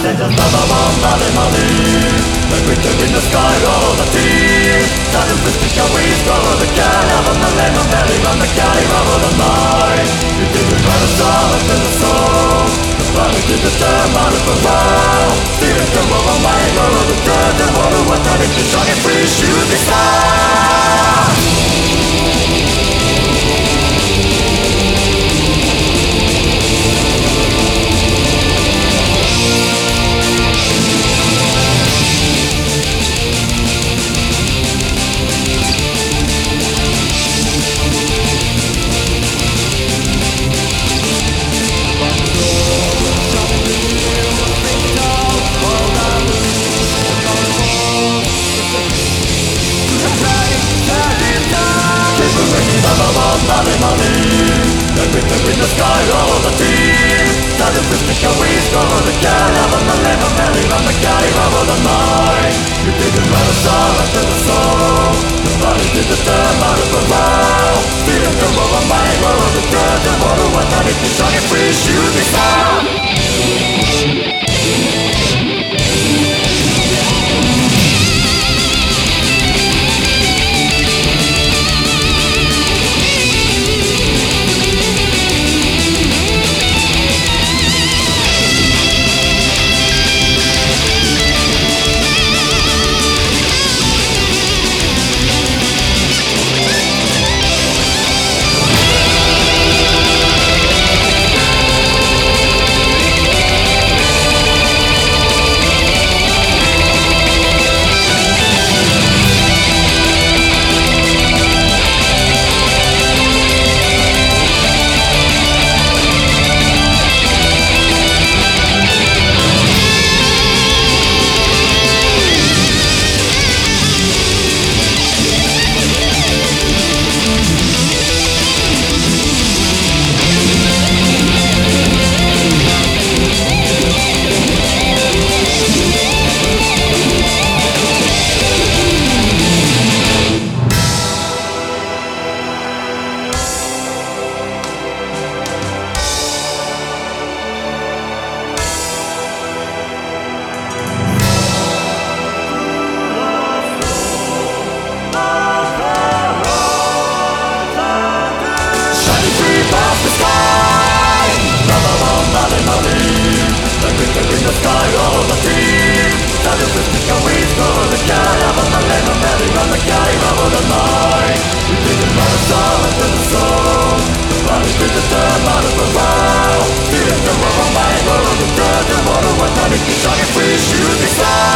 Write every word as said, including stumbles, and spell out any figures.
and just blah blah blah money money. Like winter in the sky all the team. Time to push the showers over the cat of the lemon belly on the carry over the night. You didn't run a song to the soul. The body did the term out of the world. Stealing the over my road of the dirt. The water was not if you're trying to free shooting star. Money, money, like winter in the sky, all the team. Time to push the showers over the cat of the lemon belly on the carry over the night. You didn't run a song after the soul. The body did the term out of the world. Stealing the over my road, the dirt, the water was not if you're trying to free shooting star. Free shooting star.